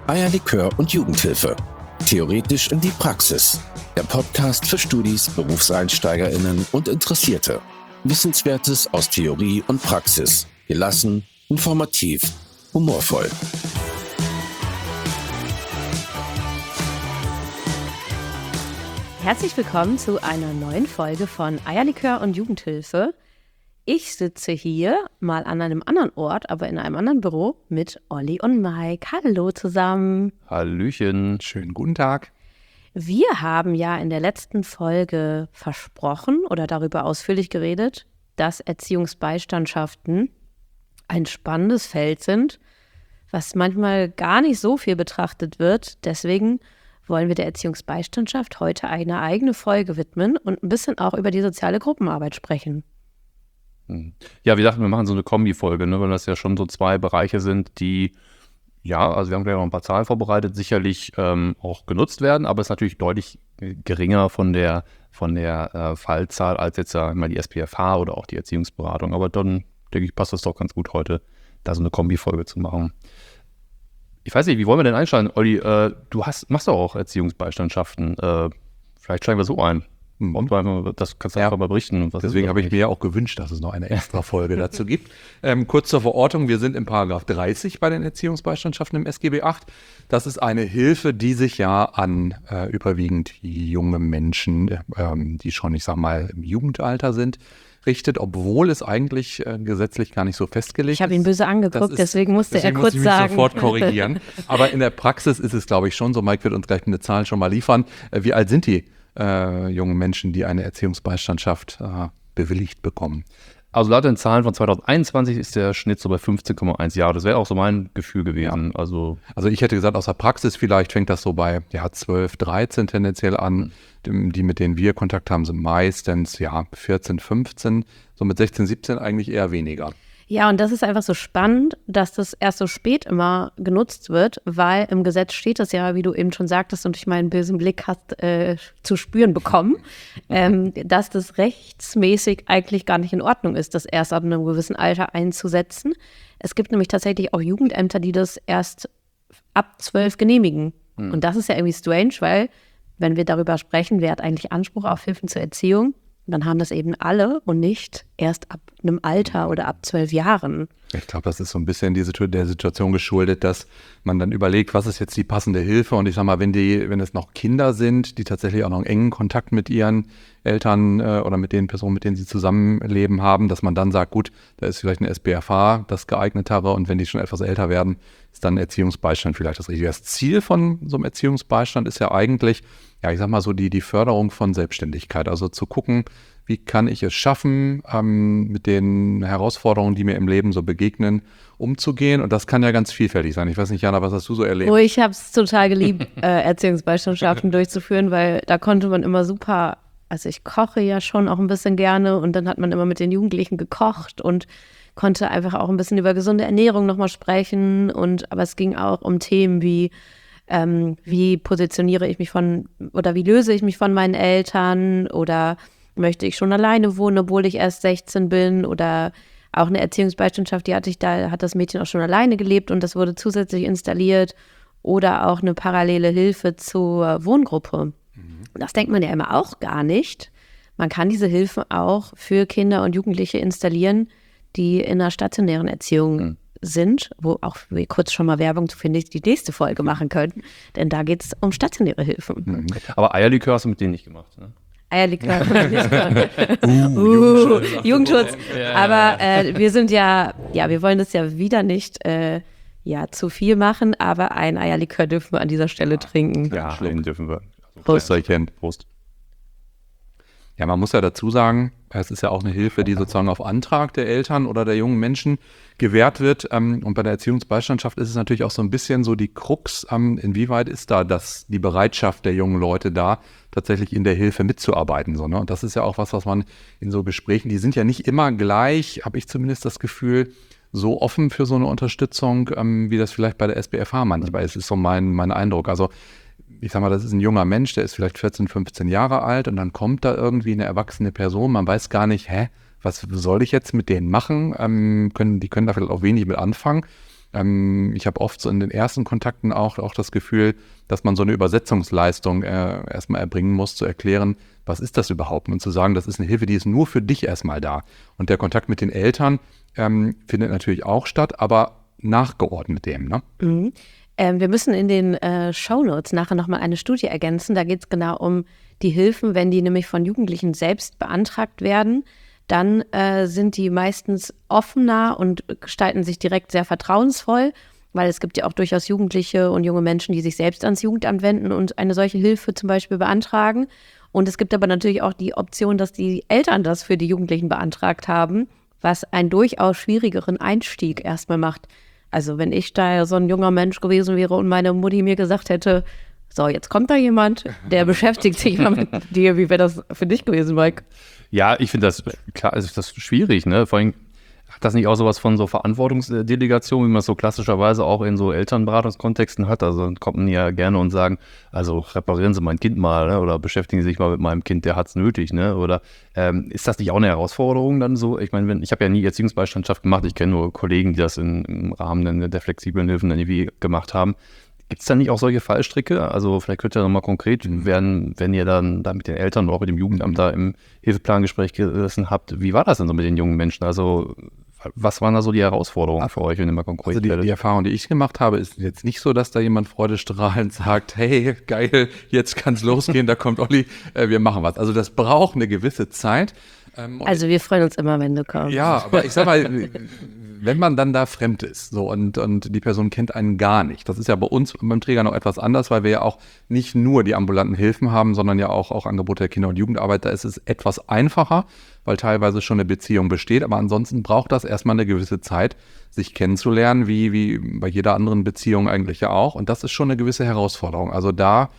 Eierlikör und Jugendhilfe. Theoretisch in die Praxis. Der Podcast für Studis, BerufseinsteigerInnen und Interessierte. Wissenswertes aus Theorie und Praxis. Gelassen, informativ, humorvoll. Herzlich willkommen zu einer neuen Folge von Eierlikör und Jugendhilfe. Ich sitze hier mal an einem anderen Ort, aber in einem anderen Büro mit Olli und Mike. Hallo zusammen. Hallöchen. Schönen guten Tag. Wir haben ja in der letzten Folge versprochen oder darüber ausführlich geredet, dass Erziehungsbeistandschaften ein spannendes Feld sind, was manchmal gar nicht so viel betrachtet wird. Deswegen wollen wir der Erziehungsbeistandschaft heute eine eigene Folge widmen und ein bisschen auch über die soziale Gruppenarbeit sprechen. Ja, wir dachten, wir machen so eine Kombi-Folge, ne, weil das ja schon so zwei Bereiche sind, die, ja, also wir haben gleich noch ein paar Zahlen vorbereitet, sicherlich auch genutzt werden, aber es ist natürlich deutlich geringer von der Fallzahl als jetzt mal die SPFH oder auch die Erziehungsberatung. Aber dann, denke ich, passt das doch ganz gut heute, da so eine Kombi-Folge zu machen. Ich weiß nicht, wie wollen wir denn einsteigen? Olli, du machst doch auch Erziehungsbeistandschaften. Vielleicht steigen wir so ein. Das kannst du einfach mal berichten. Deswegen habe ich mir ja auch gewünscht, dass es noch eine extra Folge dazu gibt. Kurz zur Verortung, wir sind im Paragraph 30 bei den Erziehungsbeistandschaften im SGB VIII. Das ist eine Hilfe, die sich ja an überwiegend junge Menschen, die schon, ich sag mal, im Jugendalter sind, richtet, obwohl es eigentlich gesetzlich gar nicht so festgelegt ist. Ich habe ihn böse angeguckt, deswegen musste er kurz sagen. Deswegen muss ich mich sofort korrigieren. Aber in der Praxis ist es, glaube ich, schon so. Mike wird uns gleich eine Zahl schon mal liefern. Wie alt sind die jungen Menschen, die eine Erziehungsbeistandschaft bewilligt bekommen? Also laut den Zahlen von 2021 ist der Schnitt so bei 15,1 Jahre. Das wäre auch so mein Gefühl gewesen. Ja. Also ich hätte gesagt, aus der Praxis vielleicht fängt das so bei 12, 13 tendenziell an. Die, mit denen wir Kontakt haben, sind meistens 14, 15. So mit 16, 17 eigentlich eher weniger. Ja, und das ist einfach so spannend, dass das erst so spät immer genutzt wird, weil im Gesetz steht das ja, wie du eben schon sagtest und durch meinen bösen Blick hast zu spüren bekommen, dass das rechtsmäßig eigentlich gar nicht in Ordnung ist, das erst ab einem gewissen Alter einzusetzen. Es gibt nämlich tatsächlich auch Jugendämter, die das erst ab 12 genehmigen. Und das ist ja irgendwie strange, weil wenn wir darüber sprechen, wer hat eigentlich Anspruch auf Hilfen zur Erziehung, dann haben das eben alle und nicht erst ab einem Alter oder ab 12 Jahren. Ich glaube, das ist so ein bisschen der Situation geschuldet, dass man dann überlegt, was ist jetzt die passende Hilfe? Und ich sag mal, wenn es noch Kinder sind, die tatsächlich auch noch einen engen Kontakt mit ihren Eltern oder mit den Personen, mit denen sie zusammenleben haben, dass man dann sagt, gut, da ist vielleicht eine SPFH das geeignetere und wenn die schon etwas älter werden, ist dann Erziehungsbeistand vielleicht das Richtige. Das Ziel von so einem Erziehungsbeistand ist ja eigentlich, ich sag mal so die Förderung von Selbstständigkeit, also zu gucken, wie kann ich es schaffen, mit den Herausforderungen, die mir im Leben so begegnen, umzugehen. Und das kann ja ganz vielfältig sein. Ich weiß nicht, Jana, was hast du so erlebt? Oh, ich habe es total geliebt, Erziehungsbeistandschaften durchzuführen, weil da konnte man immer super, also ich koche ja schon auch ein bisschen gerne und dann hat man immer mit den Jugendlichen gekocht und konnte einfach auch ein bisschen über gesunde Ernährung nochmal sprechen. Aber es ging auch um Themen wie positioniere ich mich wie löse ich mich von meinen Eltern oder möchte ich schon alleine wohnen, obwohl ich erst 16 bin oder auch eine Erziehungsbeistandschaft, da hat das Mädchen auch schon alleine gelebt und das wurde zusätzlich installiert oder auch eine parallele Hilfe zur Wohngruppe. Das denkt man ja immer auch gar nicht. Man kann diese Hilfen auch für Kinder und Jugendliche installieren, die in einer stationären Erziehung sind, wo auch wir kurz schon mal Werbung für die nächste Folge machen können, denn da geht es um stationäre Hilfen. Aber Eierlikör hast du mit denen nicht gemacht, ne? Eierlikör. Jugendschutz. Aber wir sind wir wollen das ja wieder nicht zu viel machen, aber ein Eierlikör dürfen wir an dieser Stelle trinken. Ja, den dürfen wir. Prost. Prost. Ja, man muss ja dazu sagen, es ist ja auch eine Hilfe, die sozusagen auf Antrag der Eltern oder der jungen Menschen gewährt wird. Und bei der Erziehungsbeistandschaft ist es natürlich auch so ein bisschen so die Krux, inwieweit ist da die Bereitschaft der jungen Leute da, tatsächlich in der Hilfe mitzuarbeiten. So, ne? Und das ist ja auch was man in so Gesprächen, die sind ja nicht immer gleich, habe ich zumindest das Gefühl, so offen für so eine Unterstützung, wie das vielleicht bei der SPFH manchmal ist. Das ist so mein Eindruck. Also ich sag mal, das ist ein junger Mensch, der ist vielleicht 14, 15 Jahre alt und dann kommt da irgendwie eine erwachsene Person, man weiß gar nicht, was soll ich jetzt mit denen machen? Die können da vielleicht auch wenig mit anfangen. Ich habe oft so in den ersten Kontakten auch das Gefühl, dass man so eine Übersetzungsleistung erstmal erbringen muss, zu erklären, was ist das überhaupt? Und zu sagen, das ist eine Hilfe, die ist nur für dich erstmal da. Und der Kontakt mit den Eltern findet natürlich auch statt, aber nachgeordnet dem, ne? Mhm. Wir müssen in den Shownotes nachher nochmal eine Studie ergänzen. Da geht es genau um die Hilfen, wenn die nämlich von Jugendlichen selbst beantragt werden. Dann sind die meistens offener und gestalten sich direkt sehr vertrauensvoll, weil es gibt ja auch durchaus Jugendliche und junge Menschen, die sich selbst ans Jugendamt wenden und eine solche Hilfe zum Beispiel beantragen. Und es gibt aber natürlich auch die Option, dass die Eltern das für die Jugendlichen beantragt haben, was einen durchaus schwierigeren Einstieg erstmal macht. Also wenn ich da so ein junger Mensch gewesen wäre und meine Mutti mir gesagt hätte, so, jetzt kommt da jemand, der beschäftigt sich mal mit dir. Wie wäre das für dich gewesen, Mike? Ja, ich finde das, klar, ist das schwierig, ne? Vor allem hat das nicht auch sowas von so Verantwortungsdelegation, wie man es so klassischerweise auch in so Elternberatungskontexten hat? Also dann kommt man ja gerne und sagen, also reparieren Sie mein Kind mal, ne? Oder beschäftigen Sie sich mal mit meinem Kind, der hat es nötig, ne? Oder ist das nicht auch eine Herausforderung dann so? Ich meine, ich habe ja nie Erziehungsbeistandschaft gemacht, ich kenne nur Kollegen, die das im Rahmen der flexiblen Hilfen dann irgendwie gemacht haben. Gibt es da nicht auch solche Fallstricke? Also vielleicht könnt ihr nochmal konkret werden, wenn ihr dann da mit den Eltern oder auch mit dem Jugendamt da im Hilfeplangespräch gesessen habt. Wie war das denn so mit den jungen Menschen? Also was waren da so die Herausforderungen für euch, wenn ihr mal konkret Also die Erfahrung, die ich gemacht habe, ist jetzt nicht so, dass da jemand freudestrahlend sagt, hey, geil, jetzt kann's losgehen, da kommt Olli, wir machen was. Also das braucht eine gewisse Zeit. Also wir freuen uns immer, wenn du kommst. Ja, aber ich sag mal, wenn man dann da fremd ist so und die Person kennt einen gar nicht. Das ist ja bei uns beim Träger noch etwas anders, weil wir ja auch nicht nur die ambulanten Hilfen haben, sondern ja auch Angebote der Kinder- und Jugendarbeit. Da ist es etwas einfacher, weil teilweise schon eine Beziehung besteht. Aber ansonsten braucht das erstmal eine gewisse Zeit, sich kennenzulernen, wie bei jeder anderen Beziehung eigentlich ja auch. Und das ist schon eine gewisse Herausforderung. Also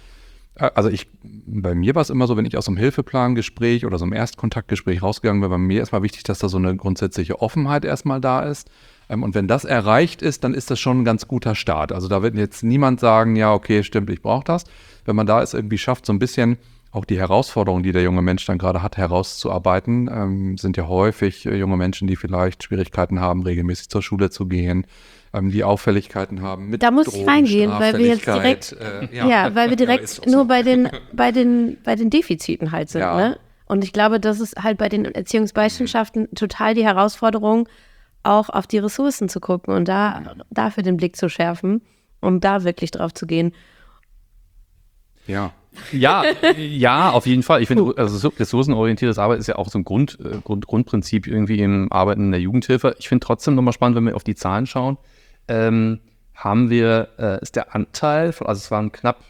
bei mir war es immer so, wenn ich aus so einem Hilfeplangespräch oder so einem Erstkontaktgespräch rausgegangen bin, bei mir erstmal wichtig, dass da so eine grundsätzliche Offenheit erstmal da ist. Und wenn das erreicht ist, dann ist das schon ein ganz guter Start. Also da wird jetzt niemand sagen, ja, okay, stimmt, ich brauche das. Wenn man da es irgendwie schafft, so ein bisschen auch die Herausforderungen, die der junge Mensch dann gerade hat, herauszuarbeiten, sind ja häufig junge Menschen, die vielleicht Schwierigkeiten haben, regelmäßig zur Schule zu gehen, die Auffälligkeiten haben mit Da muss ich reingehen, weil wir jetzt direkt, weil wir direkt nur bei den Defiziten halt sind, Ja. ne? Und ich glaube, das ist halt bei den Erziehungsbeistandschaften total die Herausforderung, auch auf die Ressourcen zu gucken und dafür den Blick zu schärfen, um da wirklich drauf zu gehen. Ja. Ja, auf jeden Fall. Ich finde, also ressourcenorientiertes Arbeit ist ja auch so ein Grundprinzip irgendwie im Arbeiten in der Jugendhilfe. Ich finde trotzdem nochmal spannend, wenn wir auf die Zahlen schauen, ist der Anteil, also es waren knapp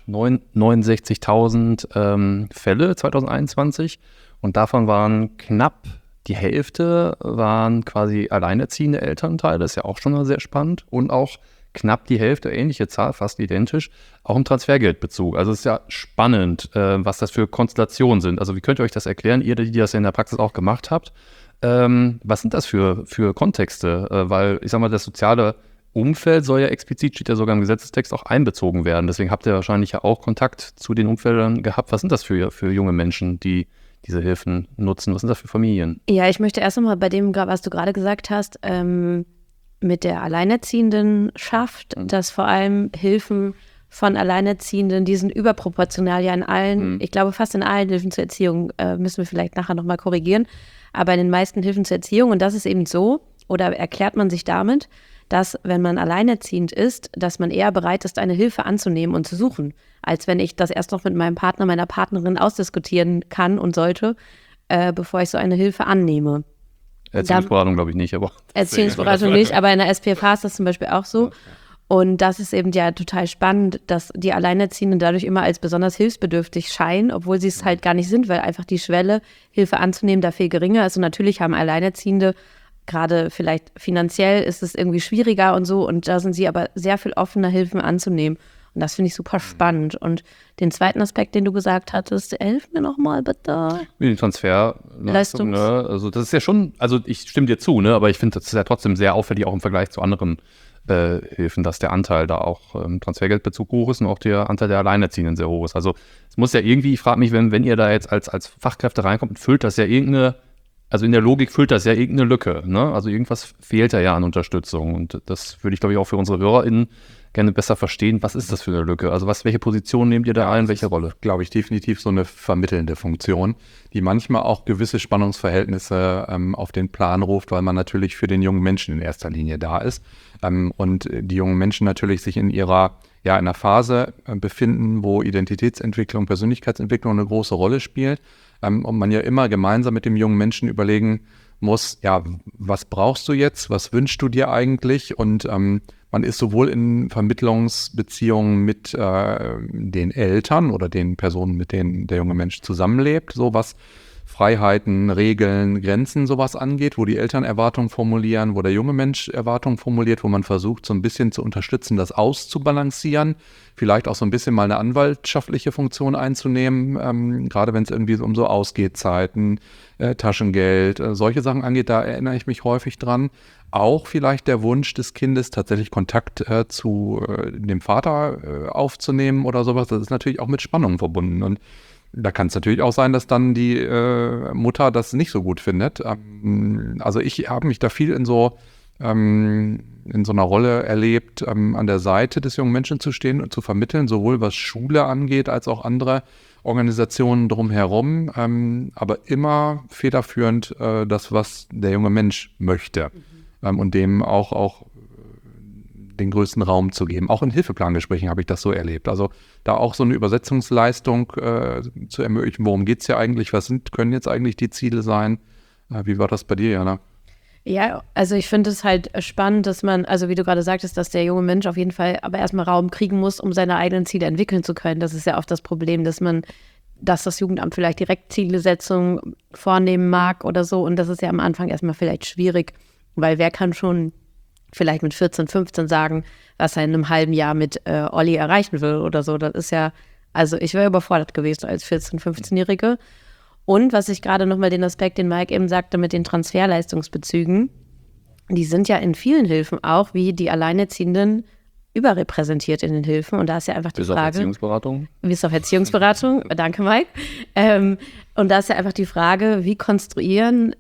69.000 Fälle 2021 und davon waren knapp die Hälfte waren quasi alleinerziehende Elternteile, das ist ja auch schon mal sehr spannend und auch knapp die Hälfte, ähnliche Zahl, fast identisch, auch im Transfergeldbezug. Also es ist ja spannend, was das für Konstellationen sind. Also wie könnt ihr euch das erklären, ihr, die das ja in der Praxis auch gemacht habt? Was sind das für Kontexte? Weil ich sag mal, das soziale Umfeld soll ja explizit, steht ja sogar im Gesetzestext, auch einbezogen werden. Deswegen habt ihr wahrscheinlich ja auch Kontakt zu den Umfeldern gehabt. Was sind das für junge Menschen, die diese Hilfen nutzen? Was sind das für Familien? Ja, ich möchte erst nochmal bei dem, was du gerade gesagt hast, mit der Alleinerziehenden-Schaft, dass vor allem Hilfen von Alleinerziehenden, die sind überproportional ja in allen, ich glaube fast in allen Hilfen zur Erziehung, müssen wir vielleicht nachher nochmal korrigieren, aber in den meisten Hilfen zur Erziehung, und das ist eben so, oder erklärt man sich damit, dass wenn man alleinerziehend ist, dass man eher bereit ist, eine Hilfe anzunehmen und zu suchen, als wenn ich das erst noch mit meinem Partner, meiner Partnerin ausdiskutieren kann und sollte, bevor ich so eine Hilfe annehme. Erziehungsberatung glaube ich nicht, aber... Erziehungsberatung nicht, aber in der SPFH ist das zum Beispiel auch so. Und das ist eben ja total spannend, dass die Alleinerziehenden dadurch immer als besonders hilfsbedürftig scheinen, obwohl sie es halt gar nicht sind, weil einfach die Schwelle, Hilfe anzunehmen, da viel geringer ist. Und natürlich haben Alleinerziehende, gerade vielleicht finanziell ist es irgendwie schwieriger und so. Und da sind sie aber sehr viel offener, Hilfen anzunehmen. Und das finde ich super spannend. Und den zweiten Aspekt, den du gesagt hattest, hilf mir nochmal bitte. Die Transferleistung, ne? Also das ist ja schon, also ich stimme dir zu, ne? Aber ich finde, das ist ja trotzdem sehr auffällig, auch im Vergleich zu anderen Hilfen, dass der Anteil da auch im Transfergeldbezug hoch ist und auch der Anteil der Alleinerziehenden sehr hoch ist. Also es muss ja irgendwie, ich frage mich, wenn ihr da jetzt als Fachkräfte reinkommt, füllt das ja irgendeine also in der Logik füllt das ja irgendeine Lücke, ne? Also irgendwas fehlt da ja an Unterstützung. Und das würde ich, glaube ich, auch für unsere HörerInnen gerne besser verstehen. Was ist das für eine Lücke? Also welche Position nehmt ihr da ein, welche Rolle? Glaube ich, definitiv so eine vermittelnde Funktion, die manchmal auch gewisse Spannungsverhältnisse auf den Plan ruft, weil man natürlich für den jungen Menschen in erster Linie da ist. Und die jungen Menschen natürlich sich in einer Phase befinden, wo Identitätsentwicklung, Persönlichkeitsentwicklung eine große Rolle spielt. Und man ja immer gemeinsam mit dem jungen Menschen überlegen muss, ja, was brauchst du jetzt, was wünschst du dir eigentlich? Und man ist sowohl in Vermittlungsbeziehungen mit den Eltern oder den Personen, mit denen der junge Mensch zusammenlebt, so was Freiheiten, Regeln, Grenzen sowas angeht, wo die Eltern Erwartungen formulieren, wo der junge Mensch Erwartungen formuliert, wo man versucht, so ein bisschen zu unterstützen, das auszubalancieren, vielleicht auch so ein bisschen mal eine anwaltschaftliche Funktion einzunehmen, gerade wenn es irgendwie um so Ausgehzeiten, Taschengeld, solche Sachen angeht, da erinnere ich mich häufig dran. Auch vielleicht der Wunsch des Kindes, tatsächlich Kontakt zu dem Vater aufzunehmen oder sowas, das ist natürlich auch mit Spannungen verbunden. Und da kann es natürlich auch sein, dass dann die Mutter das nicht so gut findet. Also ich habe mich da viel in so einer Rolle erlebt, an der Seite des jungen Menschen zu stehen und zu vermitteln, sowohl was Schule angeht, als auch andere Organisationen drumherum, aber immer federführend das, was der junge Mensch möchte und dem auch den größten Raum zu geben. Auch in Hilfeplangesprächen habe ich das so erlebt. Also da auch so eine Übersetzungsleistung zu ermöglichen, worum geht es ja eigentlich, können jetzt eigentlich die Ziele sein? Wie war das bei dir, Jana? Ja, also ich finde es halt spannend, dass man, also wie du gerade sagtest, dass der junge Mensch auf jeden Fall aber erstmal Raum kriegen muss, um seine eigenen Ziele entwickeln zu können. Das ist ja oft das Problem, dass das Jugendamt vielleicht direkt Zielsetzungen vornehmen mag oder so. Und das ist ja am Anfang erstmal vielleicht schwierig, weil wer kann schon vielleicht mit 14, 15 sagen, was er in einem halben Jahr mit Olli erreichen will oder so. Das ist ja, also ich wäre überfordert gewesen als 14-, 15-Jährige. Und was ich gerade nochmal den Aspekt, den Mike eben sagte, mit den Transferleistungsbezügen, die sind ja in vielen Hilfen auch, wie die Alleinerziehenden, überrepräsentiert in den Hilfen. Und da ist ja einfach die Bis auf Frage. Erziehungsberatung? Bis auf Erziehungsberatung. Danke, Mike. Und da ist ja einfach die Frage, wie konstruiert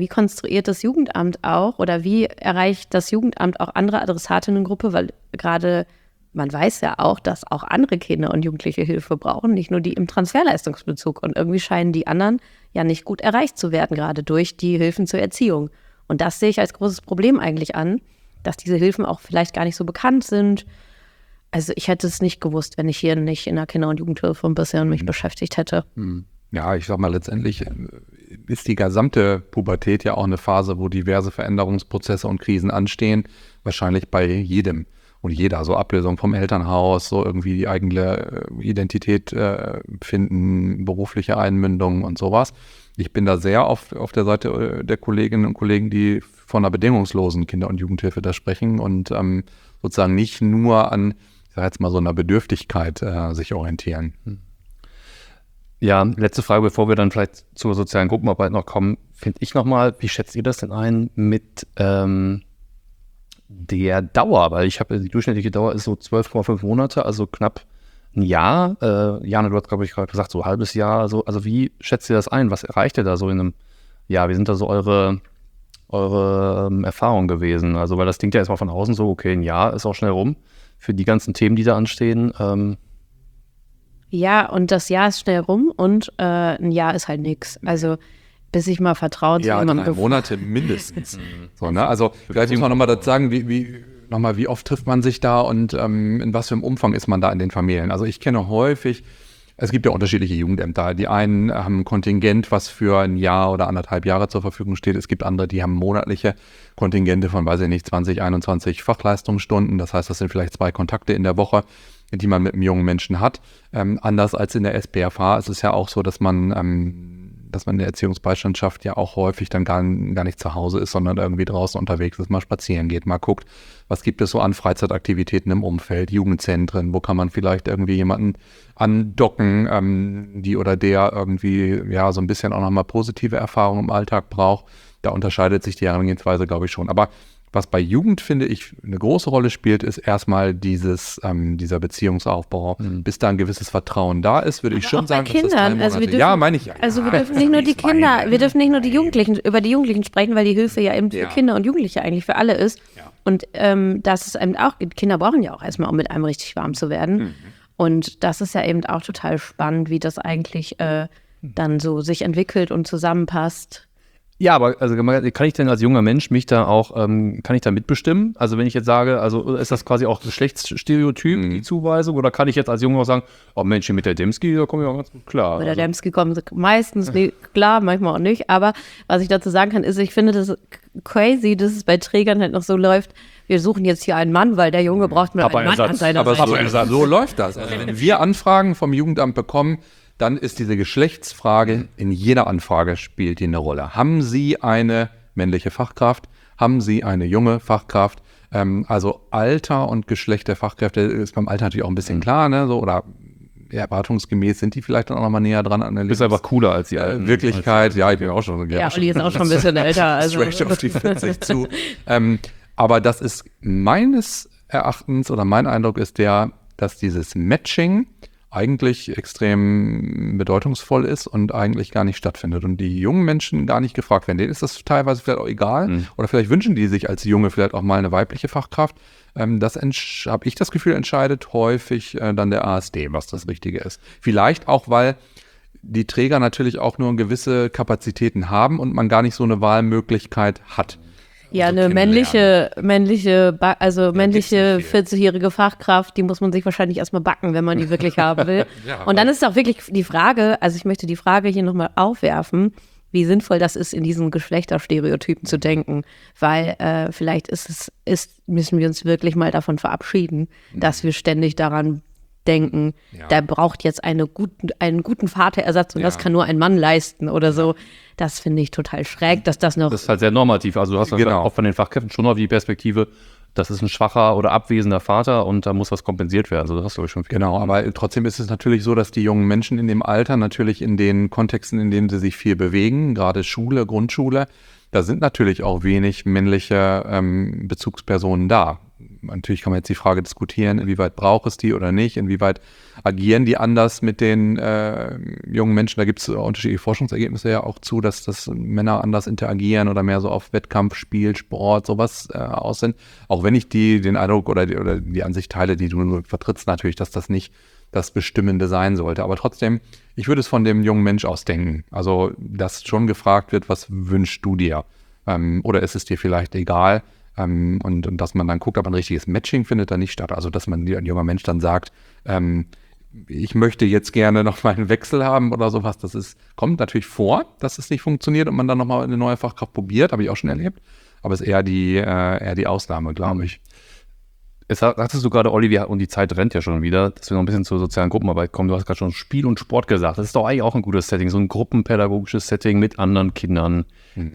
das Jugendamt auch oder wie erreicht das Jugendamt auch andere Adressatinnengruppe, weil gerade man weiß ja auch, dass auch andere Kinder und Jugendliche Hilfe brauchen, nicht nur die im Transferleistungsbezug. Und irgendwie scheinen die anderen ja nicht gut erreicht zu werden, gerade durch die Hilfen zur Erziehung. Und das sehe ich als großes Problem eigentlich an, dass diese Hilfen auch vielleicht gar nicht so bekannt sind. Also ich hätte es nicht gewusst, wenn ich hier nicht in der Kinder- und Jugendhilfe ein bisschen mich beschäftigt hätte. Ja, ich sag mal, letztendlich ist die gesamte Pubertät ja auch eine Phase, wo diverse Veränderungsprozesse und Krisen anstehen, wahrscheinlich bei jedem und jeder, so Ablösung vom Elternhaus, so irgendwie die eigene Identität finden, berufliche Einmündung und sowas. Ich bin da sehr auf der Seite der Kolleginnen und Kollegen, die von einer bedingungslosen Kinder- und Jugendhilfe da sprechen und sozusagen nicht nur an, ich sag jetzt mal, so einer Bedürftigkeit sich orientieren. Ja, letzte Frage, bevor wir dann vielleicht zur sozialen Gruppenarbeit noch kommen, finde ich nochmal, wie schätzt ihr das denn ein mit der Dauer? Weil die durchschnittliche Dauer ist so 12,5 Monate, also knapp ein Jahr. Jana, du hast, glaube ich, gerade gesagt, so ein halbes Jahr. Also wie schätzt ihr das ein? Was erreicht ihr da so in einem Jahr? Wie sind da so eure Erfahrungen gewesen? Also, weil das klingt ja erstmal von außen so, okay, ein Jahr ist auch schnell rum für die ganzen Themen, die da anstehen. Ja, und das Jahr ist schnell rum und ein Jahr ist halt nichts. Also bis ich mal vertraut ja, 3 Monate mindestens. So, ne? Also vielleicht muss man nochmal dazu sagen, wie oft trifft man sich da und in was für einem Umfang ist man da in den Familien. Also ich kenne häufig, es gibt ja unterschiedliche Jugendämter. Die einen haben ein Kontingent, was für ein Jahr oder 1,5 Jahre zur Verfügung steht. Es gibt andere, die haben monatliche Kontingente von, 20, 21 Fachleistungsstunden. Das heißt, das sind vielleicht 2 Kontakte in der Woche, die man mit einem jungen Menschen hat. Anders als in der SPFH ist es ja auch so, dass man in der Erziehungsbeistandschaft ja auch häufig dann gar nicht zu Hause ist, sondern irgendwie draußen unterwegs ist, mal spazieren geht, mal guckt, was gibt es so an Freizeitaktivitäten im Umfeld, Jugendzentren, wo kann man vielleicht irgendwie jemanden andocken, die oder der irgendwie ja so ein bisschen auch nochmal positive Erfahrungen im Alltag braucht. Da unterscheidet sich die Herangehensweise, glaube ich, schon. Aber Was bei Jugend, finde ich, eine große Rolle spielt, ist erstmal dieser Beziehungsaufbau. Bis da ein gewisses Vertrauen da ist, würde ich schon sagen, dass das 3 Monate. Meine ich ja. Also wir dürfen nicht nur die Kinder, wir dürfen nicht nur über die Jugendlichen sprechen, weil die Hilfe ja eben für Kinder und Jugendliche eigentlich für alle ist. Ja. Und dass es eben auch, Kinder brauchen ja auch erstmal, um mit einem richtig warm zu werden. Und das ist ja eben auch total spannend, wie das eigentlich dann so sich entwickelt und zusammenpasst. Ja, aber also kann ich denn als junger Mensch mich da auch, kann ich da mitbestimmen? Also wenn ich jetzt sage, also ist das quasi auch Geschlechtsstereotyp, die Zuweisung? Oder kann ich jetzt als Junge auch sagen, oh Mensch, mit der Dembski, da komme ich auch ganz gut klar. Mit der Dembski kommen sie meistens klar, manchmal auch nicht. Aber was ich dazu sagen kann, ist, ich finde das crazy, dass es bei Trägern halt noch so läuft, wir suchen jetzt hier einen Mann, weil der Junge braucht nur einen Mann an seiner Seite. Aber so läuft das. Also wenn wir Anfragen vom Jugendamt bekommen, dann ist diese Geschlechtsfrage in jeder Anfrage spielt die eine Rolle. Haben Sie eine männliche Fachkraft? Haben Sie eine junge Fachkraft? Also Alter und Geschlecht der Fachkräfte ist beim Alter natürlich auch ein bisschen klar, ne? So, oder erwartungsgemäß sind die vielleicht dann auch nochmal näher dran an der Ist einfach cooler als die alten. Wirklichkeit. Ja, ich bin auch schon. Ja, Olli ist auch schon ein bisschen älter. Also. Straight auf die 40 zu. Aber das ist meines Erachtens oder mein Eindruck ist dass dieses Matching eigentlich extrem bedeutungsvoll ist und eigentlich gar nicht stattfindet und die jungen Menschen gar nicht gefragt werden. Denen ist das teilweise vielleicht auch egal oder vielleicht wünschen die sich als Junge vielleicht auch mal eine weibliche Fachkraft. Das habe ich das Gefühl, entscheidet häufig dann der ASD, was das Richtige ist. Vielleicht auch, weil die Träger natürlich auch nur gewisse Kapazitäten haben und man gar nicht so eine Wahlmöglichkeit hat. Ja, eine männliche 40-jährige Fachkraft, die muss man sich wahrscheinlich erstmal backen, wenn man die wirklich haben will. Und dann ist auch wirklich die Frage, also ich möchte die Frage hier nochmal aufwerfen, wie sinnvoll das ist, in diesen Geschlechterstereotypen zu denken. Weil vielleicht müssen wir uns wirklich mal davon verabschieden, dass wir ständig daran denken, da braucht jetzt einen guten Vaterersatz und das kann nur ein Mann leisten oder so. Das finde ich total schräg, dass das noch... Das ist halt sehr normativ. Also du hast auch von den Fachkräften schon noch die Perspektive, das ist ein schwacher oder abwesender Vater und da muss was kompensiert werden. Also das hast du schon viel. Genau, aber trotzdem ist es natürlich so, dass die jungen Menschen in dem Alter natürlich in den Kontexten, in denen sie sich viel bewegen, gerade Schule, Grundschule, da sind natürlich auch wenig männliche Bezugspersonen da. Natürlich kann man jetzt die Frage diskutieren, inwieweit braucht es die oder nicht, inwieweit agieren die anders mit den jungen Menschen. Da gibt es unterschiedliche Forschungsergebnisse ja auch zu, dass Männer anders interagieren oder mehr so auf Wettkampf, Spiel, Sport, sowas aus sind. Auch wenn ich den Eindruck oder die Ansicht teile, die du vertrittst natürlich, dass das nicht das Bestimmende sein sollte. Aber trotzdem, ich würde es von dem jungen Mensch aus denken. Also, dass schon gefragt wird, was wünschst du dir? Oder ist es dir vielleicht egal? Und dass man dann guckt, aber ein richtiges Matching findet da nicht statt. Also, dass ein junger Mensch dann sagt, ich möchte jetzt gerne noch mal einen Wechsel haben oder sowas. Kommt natürlich vor, dass es nicht funktioniert und man dann noch mal eine neue Fachkraft probiert. Habe ich auch schon erlebt. Aber es ist eher die Ausnahme, glaube ich. Jetzt sagtest du gerade, Olli, und die Zeit rennt ja schon wieder, dass wir noch ein bisschen zur sozialen Gruppenarbeit kommen. Du hast gerade schon Spiel und Sport gesagt. Das ist doch eigentlich auch ein gutes Setting, so ein gruppenpädagogisches Setting mit anderen Kindern.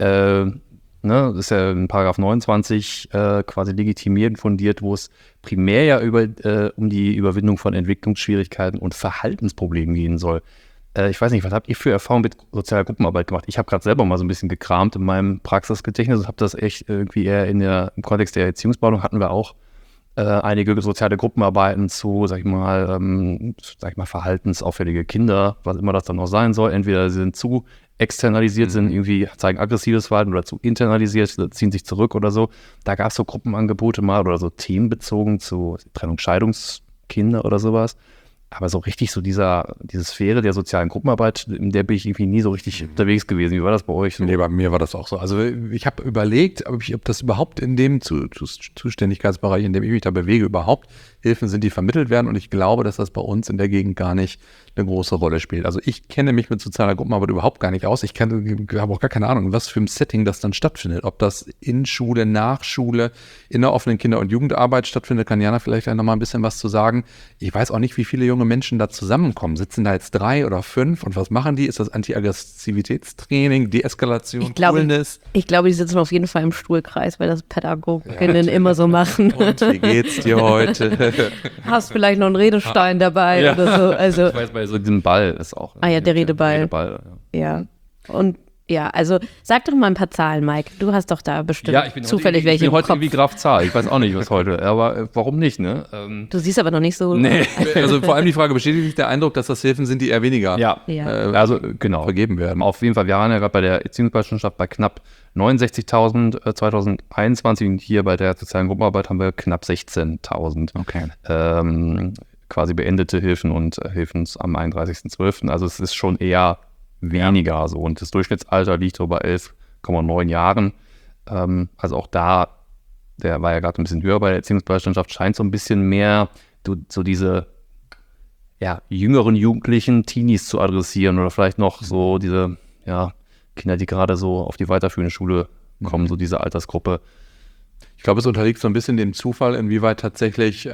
Das ist ja in § 29 quasi legitimiert und fundiert, wo es primär ja um die Überwindung von Entwicklungsschwierigkeiten und Verhaltensproblemen gehen soll. Ich weiß nicht, was habt ihr für Erfahrungen mit sozialer Gruppenarbeit gemacht? Ich habe gerade selber mal so ein bisschen gekramt in meinem Praxisgedächtnis und habe das echt irgendwie eher im Kontext der Erziehungsberatung hatten wir auch einige soziale Gruppenarbeiten zu, sag ich mal, verhaltensauffällige Kinder, was immer das dann auch sein soll. Entweder sie sind zu externalisiert, sind irgendwie, zeigen aggressives Verhalten oder zu internalisiert, ziehen sich zurück oder so. Da gab es so Gruppenangebote mal oder so themenbezogen zu Trennung, Scheidungskinder oder sowas. Aber so richtig so diese Sphäre der sozialen Gruppenarbeit, in der bin ich irgendwie nie so richtig unterwegs gewesen. Wie war das bei euch? So? Nee, bei mir war das auch so. Also ich habe überlegt, ob das überhaupt in dem Zuständigkeitsbereich, in dem ich mich da bewege, überhaupt Hilfen sind, die vermittelt werden. Und ich glaube, dass das bei uns in der Gegend gar nicht eine große Rolle spielt. Also ich kenne mich mit sozialer Gruppenarbeit überhaupt gar nicht aus. Ich habe auch gar keine Ahnung, was für ein Setting das dann stattfindet. Ob das in Schule, nach Schule, in der offenen Kinder- und Jugendarbeit stattfindet, kann Jana vielleicht gleich nochmal ein bisschen was zu sagen. Ich weiß auch nicht, wie viele junge Menschen da zusammenkommen. Sitzen da jetzt 3 oder 5 und was machen die? Ist das Anti-Aggressivitätstraining, Deeskalation, Coolness? Ich glaube, die sitzen auf jeden Fall im Stuhlkreis, weil das Pädagoginnen immer so machen. Und wie geht's dir heute? Hast vielleicht noch einen Redestein dabei oder so. Also, ich weiß, bei so diesem Ball ist auch. Der Redeball. Ja. Und Ja, also sag doch mal ein paar Zahlen, Mike. Du hast doch da bestimmt Ja, ich bin zufällig heute, welche ich bin im heute Kopf. irgendwie Graf Zahl. Ich weiß auch nicht, was heute, aber warum nicht, ne? Du siehst aber noch nicht so. Nee. Also vor allem die Frage, bestätigt sich der Eindruck, dass das Hilfen sind, die eher weniger Ja, also genau. vergeben werden? Auf jeden Fall, wir waren ja gerade bei der Erziehungsbeistandschaft bei knapp 69.000 2021 und hier bei der sozialen Gruppenarbeit haben wir knapp 16.000 Okay. quasi beendete Hilfen und Hilfen am 31.12. Also es ist schon eher weniger so und das Durchschnittsalter liegt so bei 11,9 Jahren. Also auch da, der war ja gerade ein bisschen höher bei der Erziehungsbeistandschaft, scheint so ein bisschen mehr so diese jüngeren Jugendlichen, Teenies zu adressieren oder vielleicht noch so diese Kinder, die gerade so auf die weiterführende Schule kommen, so diese Altersgruppe. Ich glaube, es unterliegt so ein bisschen dem Zufall, inwieweit tatsächlich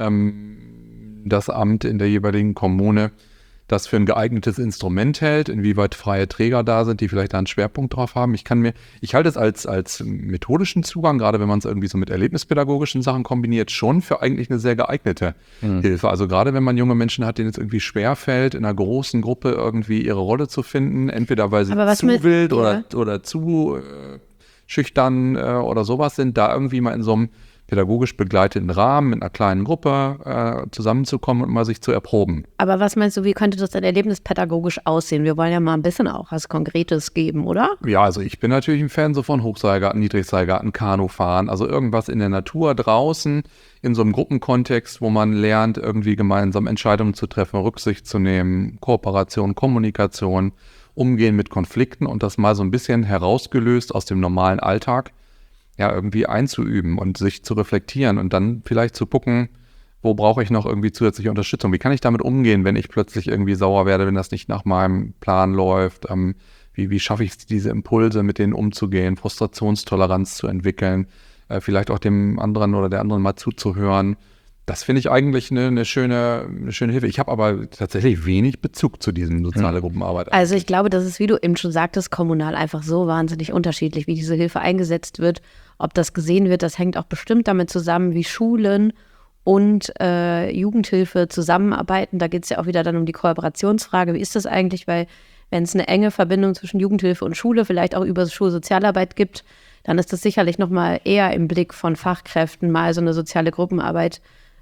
das Amt in der jeweiligen Kommune das für ein geeignetes Instrument hält, inwieweit freie Träger da sind, die vielleicht da einen Schwerpunkt drauf haben. Ich halte es als methodischen Zugang, gerade wenn man es irgendwie so mit erlebnispädagogischen Sachen kombiniert, schon für eigentlich eine sehr geeignete Hilfe. Also gerade wenn man junge Menschen hat, denen es irgendwie schwerfällt, in einer großen Gruppe irgendwie ihre Rolle zu finden, entweder weil sie zu wild oder zu schüchtern oder sowas sind, da irgendwie mal in so einem pädagogisch begleiteten Rahmen mit einer kleinen Gruppe zusammenzukommen und mal sich zu erproben. Aber was meinst du, wie könnte das denn erlebnispädagogisch aussehen? Wir wollen ja mal ein bisschen auch was Konkretes geben, oder? Ja, also ich bin natürlich ein Fan so von Hochseilgarten, Niedrigseilgarten, Kanufahren, also irgendwas in der Natur draußen, in so einem Gruppenkontext, wo man lernt, irgendwie gemeinsam Entscheidungen zu treffen, Rücksicht zu nehmen, Kooperation, Kommunikation, Umgehen mit Konflikten und das mal so ein bisschen herausgelöst aus dem normalen Alltag irgendwie einzuüben und sich zu reflektieren und dann vielleicht zu gucken, wo brauche ich noch irgendwie zusätzliche Unterstützung? Wie kann ich damit umgehen, wenn ich plötzlich irgendwie sauer werde, wenn das nicht nach meinem Plan läuft? Wie schaffe ich es, diese Impulse, mit denen umzugehen, Frustrationstoleranz zu entwickeln, vielleicht auch dem anderen oder der anderen mal zuzuhören? Das finde ich eigentlich eine schöne Hilfe. Ich habe aber tatsächlich wenig Bezug zu diesem soziale Gruppenarbeit. Also ich glaube, das ist, wie du eben schon sagtest, kommunal einfach so wahnsinnig unterschiedlich, wie diese Hilfe eingesetzt wird. Ob das gesehen wird, das hängt auch bestimmt damit zusammen, wie Schulen und Jugendhilfe zusammenarbeiten. Da geht es ja auch wieder dann um die Kooperationsfrage. Wie ist das eigentlich? Weil wenn es eine enge Verbindung zwischen Jugendhilfe und Schule, vielleicht auch über Schulsozialarbeit gibt, dann ist das sicherlich nochmal eher im Blick von Fachkräften, mal so eine soziale Gruppenarbeit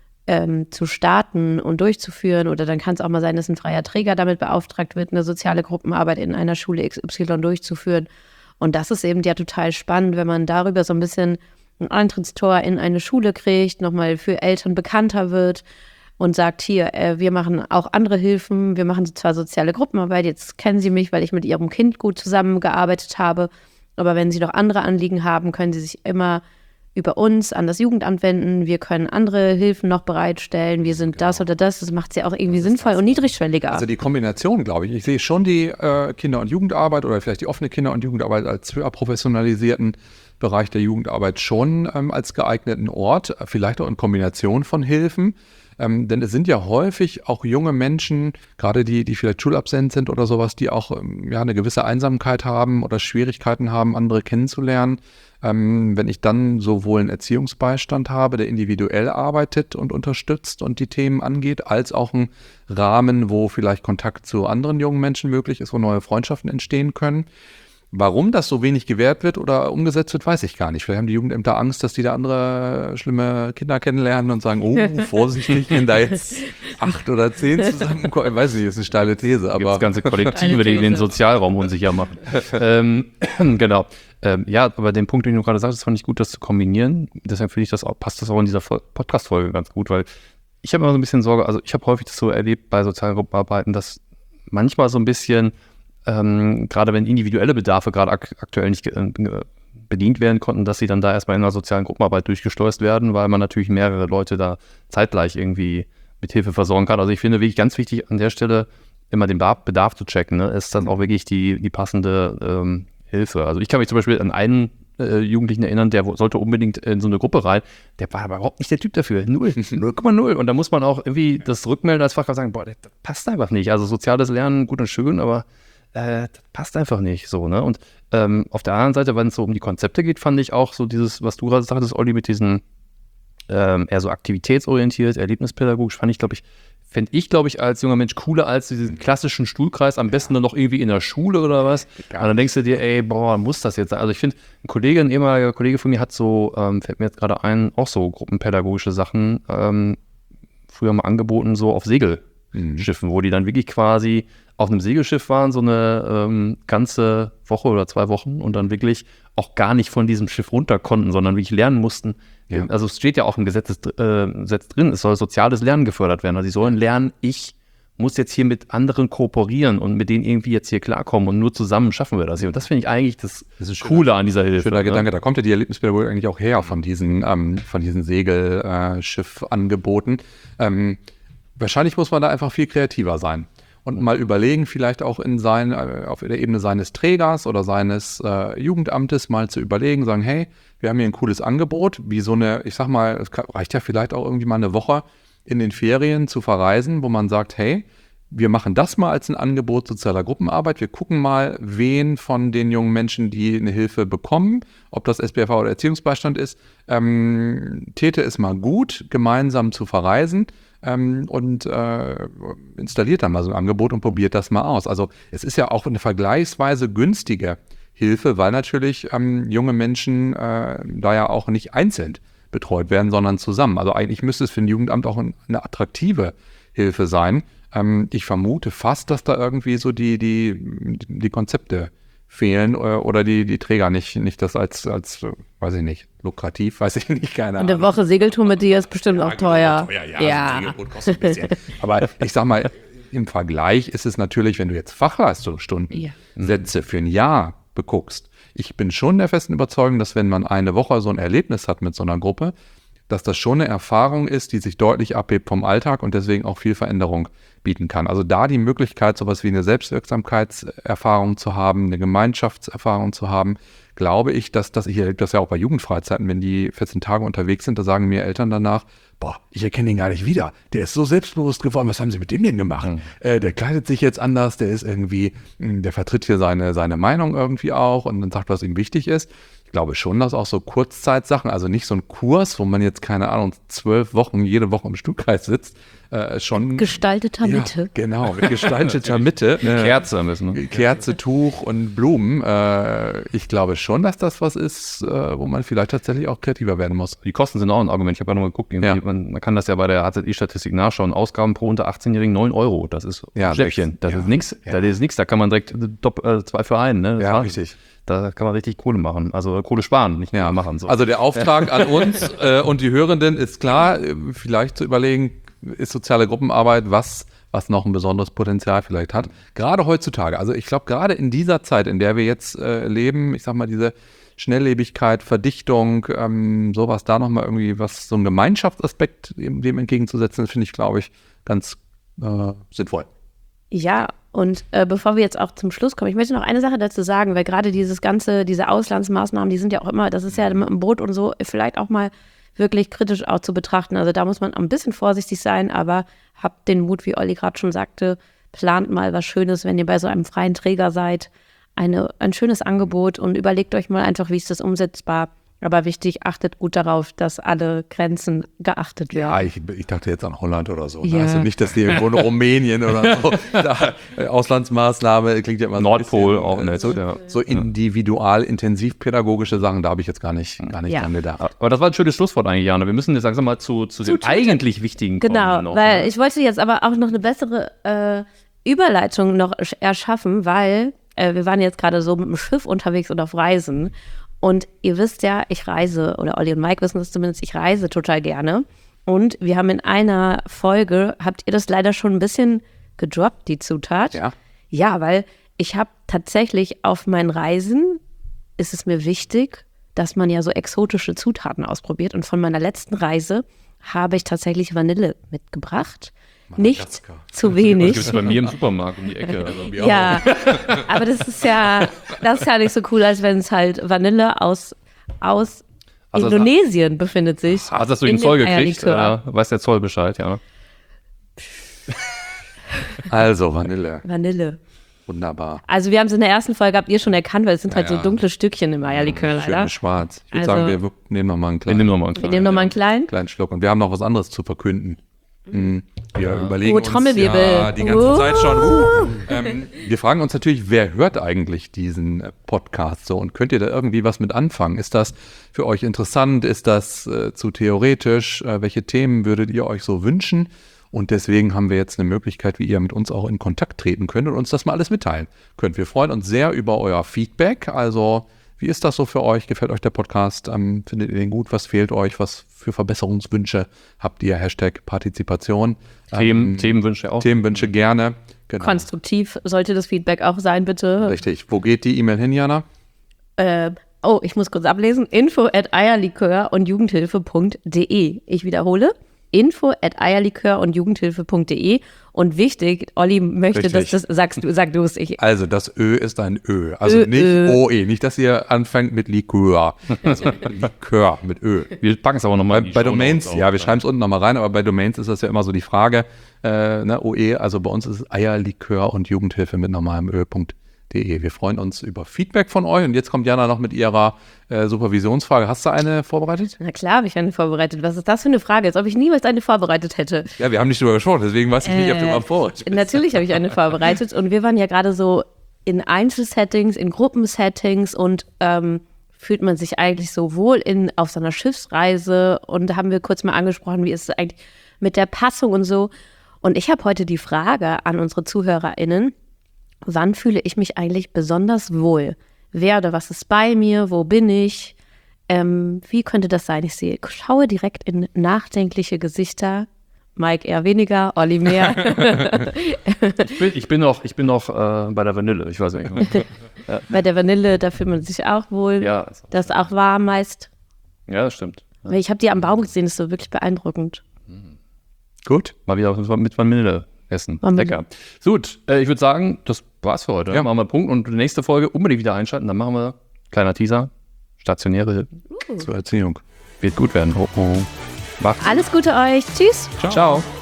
zu starten und durchzuführen. Oder dann kann es auch mal sein, dass ein freier Träger damit beauftragt wird, eine soziale Gruppenarbeit in einer Schule XY durchzuführen. Und das ist eben ja total spannend, wenn man darüber so ein bisschen ein Eintrittstor in eine Schule kriegt, nochmal für Eltern bekannter wird und sagt, hier, wir machen auch andere Hilfen, wir machen zwar soziale Gruppenarbeit, jetzt kennen Sie mich, weil ich mit Ihrem Kind gut zusammengearbeitet habe, aber wenn Sie noch andere Anliegen haben, können Sie sich immer über uns an das Jugendamt wenden, wir können andere Hilfen noch bereitstellen, wir sind das oder das macht es ja auch irgendwie sinnvoll und niedrigschwelliger. Also die Kombination, glaube ich. Ich sehe schon die Kinder- und Jugendarbeit oder vielleicht die offene Kinder- und Jugendarbeit als höher professionalisierten Bereich der Jugendarbeit schon als geeigneten Ort, vielleicht auch in Kombination von Hilfen. Denn es sind ja häufig auch junge Menschen, gerade die vielleicht schulabsent sind oder sowas, die auch eine gewisse Einsamkeit haben oder Schwierigkeiten haben, andere kennenzulernen. Wenn ich dann sowohl einen Erziehungsbeistand habe, der individuell arbeitet und unterstützt und die Themen angeht, als auch einen Rahmen, wo vielleicht Kontakt zu anderen jungen Menschen möglich ist, wo neue Freundschaften entstehen können. Warum das so wenig gewährt wird oder umgesetzt wird, weiß ich gar nicht. Vielleicht haben die Jugendämter Angst, dass die da andere schlimme Kinder kennenlernen und sagen, oh, vorsichtig, wenn da jetzt 8 oder 10 zusammenkommen. Ich weiß nicht, das ist eine steile These. Aber das ganze Kollektive, die den Sozialraum unsicher machen. Genau. Ja, aber den Punkt, den du gerade sagst, fand ich gut, das zu kombinieren. Deshalb finde ich, passt das auch in dieser Podcast-Folge ganz gut, weil ich habe immer so ein bisschen Sorge, also ich habe häufig das so erlebt bei sozialen Gruppenarbeiten, dass manchmal so ein bisschen gerade wenn individuelle Bedarfe gerade aktuell nicht bedient werden konnten, dass sie dann da erstmal in einer sozialen Gruppenarbeit durchgeschleust werden, weil man natürlich mehrere Leute da zeitgleich irgendwie mit Hilfe versorgen kann. Also ich finde wirklich ganz wichtig an der Stelle immer den Bedarf zu checken, ne? Ist dann auch wirklich die passende Hilfe. Also ich kann mich zum Beispiel an einen Jugendlichen erinnern, der sollte unbedingt in so eine Gruppe rein, der war aber überhaupt nicht der Typ dafür, 0,0. Und da muss man auch irgendwie das rückmelden als Fachkraft sagen, boah, das passt einfach nicht. Also soziales Lernen, gut und schön, aber das passt einfach nicht so, ne? Und auf der anderen Seite, wenn es so um die Konzepte geht, fand ich auch so dieses, was du gerade sagtest, Olli, mit diesen eher so aktivitätsorientiert, erlebnispädagogisch, fand ich, glaube ich, fände ich, glaube ich, als junger Mensch cooler als diesen klassischen Stuhlkreis, am besten dann noch irgendwie in der Schule oder was. Und dann denkst du dir, ey, boah, muss das jetzt sein? Also ich finde, ein ehemaliger Kollege von mir hat so, fällt mir jetzt gerade ein, auch so gruppenpädagogische Sachen früher mal angeboten, so auf Segelschiffen, wo die dann wirklich quasi auf einem Segelschiff waren, so eine ganze Woche oder 2 Wochen und dann wirklich auch gar nicht von diesem Schiff runter konnten, sondern wirklich lernen mussten. Ja. Also es steht ja auch im Gesetz drin, es soll soziales Lernen gefördert werden. Also sie sollen lernen, ich muss jetzt hier mit anderen kooperieren und mit denen irgendwie jetzt hier klarkommen und nur zusammen schaffen wir das hier. Und das finde ich eigentlich das Coole an dieser Hilfe. Schöner Gedanke, da kommt ja die Erlebnispädagogik eigentlich auch her von diesen Segelschiff-Angeboten. Wahrscheinlich muss man da einfach viel kreativer sein und mal überlegen, vielleicht auch auf der Ebene seines Trägers oder seines Jugendamtes mal zu überlegen, sagen, hey, wir haben hier ein cooles Angebot, wie so eine, ich sag mal, es reicht ja vielleicht auch irgendwie mal eine Woche in den Ferien zu verreisen, wo man sagt, hey, wir machen das mal als ein Angebot sozialer Gruppenarbeit. Wir gucken mal, wen von den jungen Menschen, die eine Hilfe bekommen, ob das SBFA oder Erziehungsbeistand ist, täte es mal gut, gemeinsam zu verreisen und installiert dann mal so ein Angebot und probiert das mal aus. Also es ist ja auch eine vergleichsweise günstige Hilfe, weil natürlich junge Menschen da ja auch nicht einzeln betreut werden, sondern zusammen. Also eigentlich müsste es für ein Jugendamt auch eine attraktive Hilfe sein. Ich vermute fast, dass da irgendwie so die Konzepte fehlen oder die Träger nicht das als weiß ich nicht, lukrativ, weiß ich nicht, keine Ahnung. Und eine Woche Segeltour mit dir ist bestimmt auch teuer. Ja. So ein Segelboot kostet ein bisschen. Aber ich sag mal, im Vergleich ist es natürlich, wenn du jetzt Fachleistungsstundensätze für ein Jahr beguckst, ich bin schon der festen Überzeugung, dass wenn man eine Woche so ein Erlebnis hat mit so einer Gruppe, dass das schon eine Erfahrung ist, die sich deutlich abhebt vom Alltag und deswegen auch viel Veränderung bieten kann. Also da die Möglichkeit, sowas wie eine Selbstwirksamkeitserfahrung zu haben, eine Gemeinschaftserfahrung zu haben, glaube ich, dass das, ich erlebe das ja auch bei Jugendfreizeiten, wenn die 14 Tage unterwegs sind, da sagen mir Eltern danach, boah, ich erkenne ihn gar nicht wieder. Der ist so selbstbewusst geworden, was haben sie mit dem denn gemacht? Der kleidet sich jetzt anders, der ist irgendwie, der vertritt hier seine Meinung irgendwie auch und dann sagt, was ihm wichtig ist. Ich glaube schon, dass auch so Kurzzeitsachen, also nicht so ein Kurs, wo man jetzt, keine Ahnung, 12 Wochen, jede Woche im Stuhlkreis sitzt, schon... Gestalteter Mitte. Genau, mit gestalteter Mitte. Kerze müssen. Ne? Kerze, Tuch und Blumen. Ich glaube schon, dass das was ist, wo man vielleicht tatsächlich auch kreativer werden muss. Die Kosten sind auch ein Argument. Ich habe ja nochmal geguckt, man kann das ja bei der HZI-Statistik nachschauen. Ausgaben pro unter 18-Jährigen 9 €. Das ist ein Schnäppchen. Das ist nichts. Das ist nichts. Da kann man direkt 2 für einen. Ne? Ja, richtig. Da kann man richtig Kohle machen, also Kohle sparen, nicht mehr machen. So. Also der Auftrag an uns und die Hörenden ist klar, vielleicht zu überlegen, ist soziale Gruppenarbeit was noch ein besonderes Potenzial vielleicht hat. Gerade heutzutage, also ich glaube gerade in dieser Zeit, in der wir jetzt leben, ich sag mal diese Schnelllebigkeit, Verdichtung, sowas da nochmal irgendwie so ein Gemeinschaftsaspekt dem entgegenzusetzen, finde ich, glaube ich, ganz sinnvoll. Ja, und bevor wir jetzt auch zum Schluss kommen, ich möchte noch eine Sache dazu sagen, weil gerade diese Auslandsmaßnahmen, die sind ja auch immer, das ist ja mit dem Boot und so, vielleicht auch mal wirklich kritisch auch zu betrachten. Also da muss man ein bisschen vorsichtig sein, aber habt den Mut, wie Olli gerade schon sagte, plant mal was Schönes, wenn ihr bei so einem freien Träger seid, ein schönes Angebot und überlegt euch mal einfach, wie ist das umsetzbar. Aber wichtig, achtet gut darauf, dass alle Grenzen geachtet werden. Ja, ich dachte jetzt an Holland oder so. Ja. Ne? Also nicht, dass die irgendwo in Rumänien oder so. Auslandsmaßnahme klingt ja immer Nordpol so auch nicht. So individual, intensivpädagogische Sachen, da habe ich jetzt gar nicht dran gedacht. Aber das war ein schönes Schlusswort eigentlich, Jana. Wir müssen jetzt langsam mal zu den eigentlich wichtigen kommen. Genau, noch, weil ich wollte jetzt aber auch noch eine bessere Überleitung noch erschaffen, weil wir waren jetzt gerade so mit dem Schiff unterwegs und auf Reisen. Und ihr wisst ja, ich reise, oder Olli und Mike wissen das zumindest, ich reise total gerne. Und wir haben in einer Folge, habt ihr das leider schon ein bisschen gedroppt, die Zutat? Ja. Ja, weil ich habe tatsächlich auf meinen Reisen, ist es mir wichtig, dass man ja so exotische Zutaten ausprobiert. Und von meiner letzten Reise habe ich tatsächlich Vanille mitgebracht. Nicht zu wenig. Das gibt es bei mir im Supermarkt um die Ecke. Also ja, aber das ist ja nicht so cool, als wenn es halt Vanille aus Indonesien befindet sich. Hast du das durch den Zoll gekriegt? Weiß der Zoll Bescheid, ja. Also Vanille. Wunderbar. Also wir haben es in der ersten Folge, habt ihr schon erkannt, weil es sind halt so dunkle Stückchen im Eierlikör leider. Schön schwarz. Ich würde sagen, wir nehmen nochmal einen kleinen. Wir nehmen nochmal einen kleinen. Kleinen Schluck. Und wir haben noch was anderes zu verkünden. Wir überlegen uns Trommelwirbel. ja die ganze Zeit schon. Wir fragen uns natürlich, wer hört eigentlich diesen Podcast so und könnt ihr da irgendwie was mit anfangen? Ist das für euch interessant? Ist das zu theoretisch? Welche Themen würdet ihr euch so wünschen? Und deswegen haben wir jetzt eine Möglichkeit, wie ihr mit uns auch in Kontakt treten könnt und uns das mal alles mitteilen könnt. Wir freuen uns sehr über euer Feedback. Also wie ist das so für euch? Gefällt euch der Podcast? Findet ihr den gut? Was fehlt euch? Was für Verbesserungswünsche habt ihr? Hashtag Partizipation. Themenwünsche auch. Themenwünsche gerne. Genau. Konstruktiv sollte das Feedback auch sein, bitte. Richtig. Wo geht die E-Mail hin, Jana? Ich muss kurz ablesen. info@eierlikör und jugendhilfe.de. Ich wiederhole. info@eierlikör und jugendhilfe.de. Und wichtig, Olli möchte, Richtig. dass das sag du es. Also das Ö ist ein Ö. Also nicht OE. Nicht, dass ihr anfängt mit Likör. Also Likör mit Ö. Wir packen es aber nochmal Bei Domains, ja, wir schreiben es unten nochmal rein, aber bei Domains ist das ja immer so die Frage, OE, also bei uns ist es Eierlikör und Jugendhilfe mit normalem Ö.de. Wir freuen uns über Feedback von euch und jetzt kommt Jana noch mit ihrer Supervisionsfrage. Hast du eine vorbereitet? Na klar, habe ich eine vorbereitet. Was ist das für eine Frage? Als ob ich niemals eine vorbereitet hätte. Ja, wir haben nicht drüber gesprochen, deswegen weiß ich nicht, ob du mal vorbereitet bist. Natürlich habe ich eine vorbereitet und wir waren ja gerade so in Einzelsettings, in Gruppensettings und fühlt man sich eigentlich so wohl auf so einer Schiffsreise und da haben wir kurz mal angesprochen, wie ist es eigentlich mit der Passung und so. Und ich habe heute die Frage an unsere ZuhörerInnen, wann fühle ich mich eigentlich besonders wohl? Wer oder was ist bei mir? Wo bin ich? Wie könnte das sein? Ich schaue direkt in nachdenkliche Gesichter. Mike eher weniger, Olli mehr. Ich bin noch bei der Vanille, ich weiß nicht. Bei der Vanille, da fühlt man sich auch wohl. Ja. Das ist auch warm meist. Ja, das stimmt. Ich habe die am Baum gesehen, das ist so wirklich beeindruckend. Gut. Mal wieder mit Vanille essen. Lecker. Gut, ich würde sagen, das war's für heute. Ja. Machen wir einen Punkt und die nächste Folge unbedingt wieder einschalten. Dann machen wir, kleiner Teaser, stationäre Zur Erziehung. wird gut werden. Macht's. Alles Gute euch. Tschüss. Ciao.